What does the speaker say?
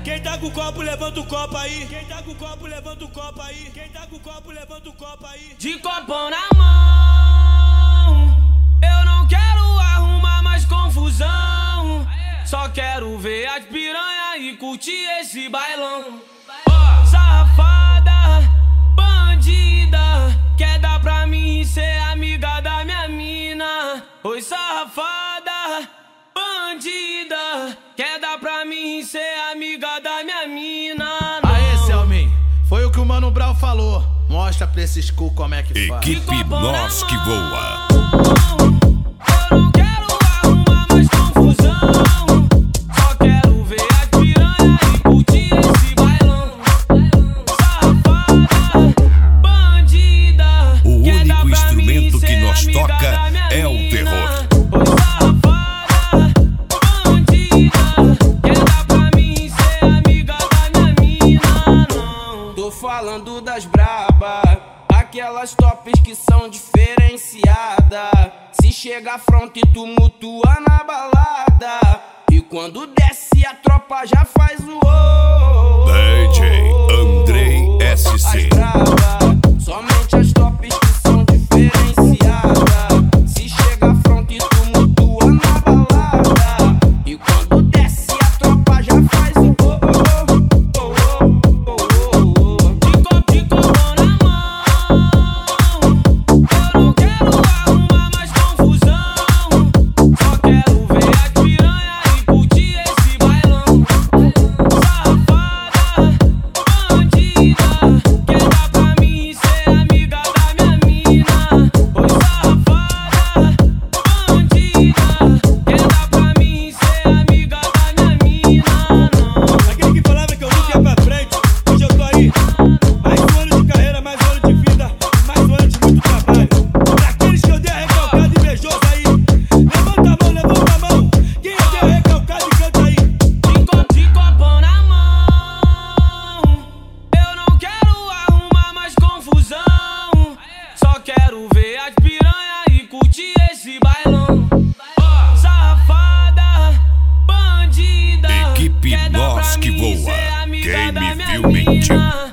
Quem tá com o copo, levanta o copo aí. Quem tá com o copo, levanta o copo aí. Quem tá com o copo, levanta o copo aí. De copão na mão, eu não quero arrumar mais confusão. Só quero ver as piranha e curtir esse bailão. Safada, bandida, quer dar pra mim ser amiga da minha mina. Oi, safada, bandida, quer dar pra mim ser amiga da minha mina. Aê, Selmin, foi o que o Mano Brown falou. Mostra pra esses cu como é que faz. Equipe Nós que Voa. Eu não quero arrumar mais confusão. Só quero ver as piranha e curtir esse bailão. Safada, bandida, O único instrumento que nós toca é o terror. Falando das braba, aquelas tops que são diferenciadas. Se chega à fronte, tumultua na balada. E quando desce, a tropa já faz o DJ Andrei SC. As braba, somente as tops que são diferenciadas. Se chega à fronte, tumultua na balada. E quando desce, a tropa já faz o Equipe Nós que Voa. Quem me viu mentir.